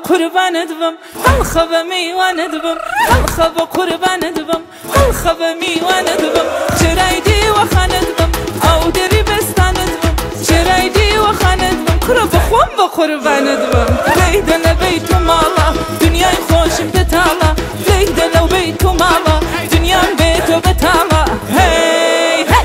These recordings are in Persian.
قربانت بم خلخب میوانت بم خلخب قربانت بم خلخب میوانت بم چرایدی و خانت بم او دری بستانت بم چرایدی و خانت بم قرب خوم و قربانت بم لیدل بیت و مالا دنیای خوشم بتالا لیدل بیت و مالا دنیای بیت و بتالا هی هی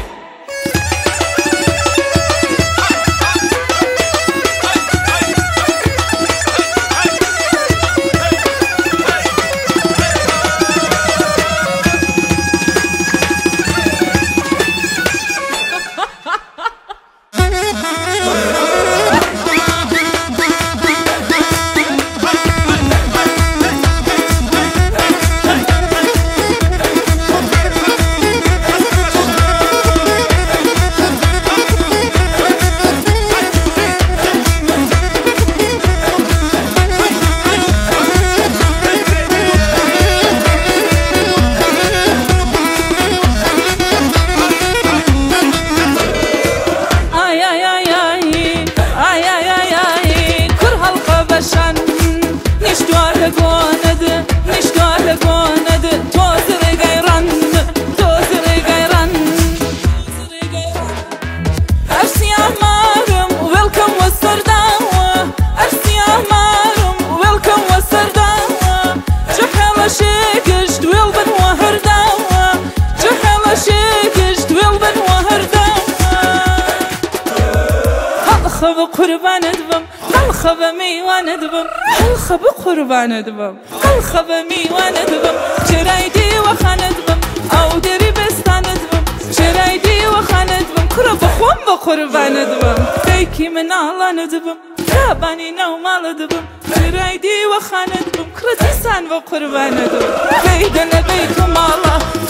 خلخب قربانت بم خلخب میوانت بم خلخب قربانت بم خلخب میوانت بم چرایدی و خانت بم او دری بستانت بم چرایدی و خانت بم قرب خوم و قربانت بم فیکی من آلانت بم تابانی نو مالت بم چرایدی و خانت بم کرتیسان و قربانت بم لیدل بیت و مالا